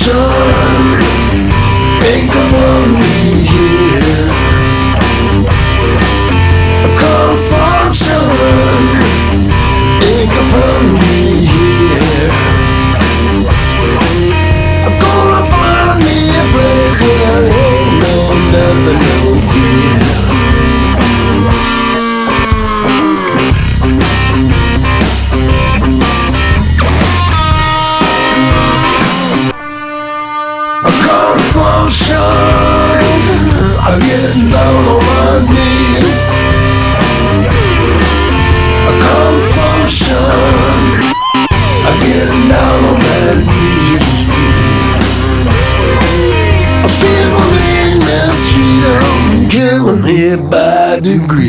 function ain't come from me here. Consumption ain't come from me here. I'm gonna find me a place where I ain't nothing, no fear. Consumption, I'm getting down on my knees. Consumption, I'm getting down on my knees. I feel I'm mistreated, killing me by degrees.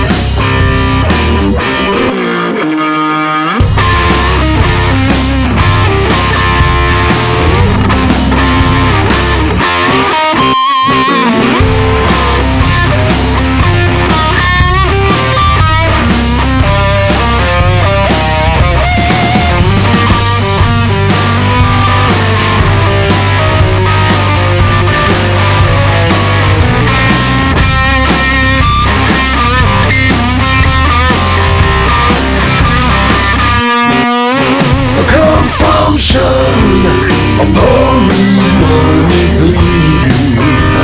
Consumption upon me, money please.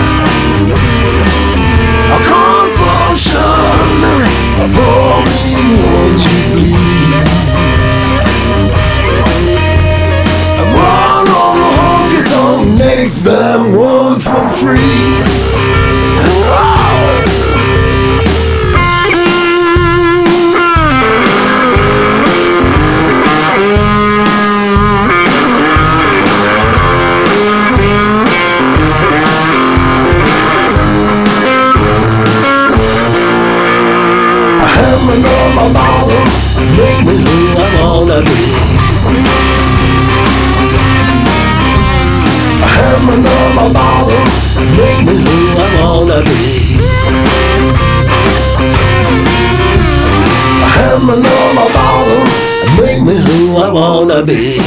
A consumption upon me, money please. I'm one on the honky tonk, next time one for free. Hammer on my bottle, make me who I wanna be. Hammer on my bottle, make me who I wanna be. Hammer on my bottle, make me who I wanna be.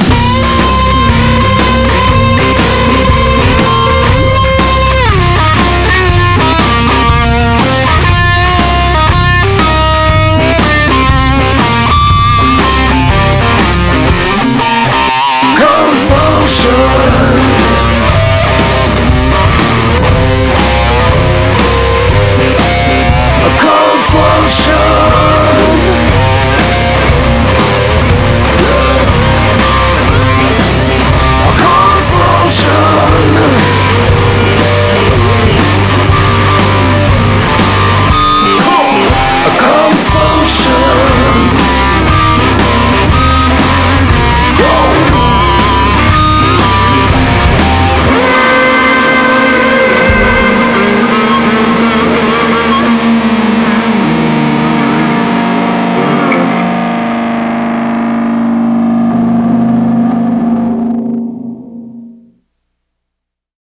Consumption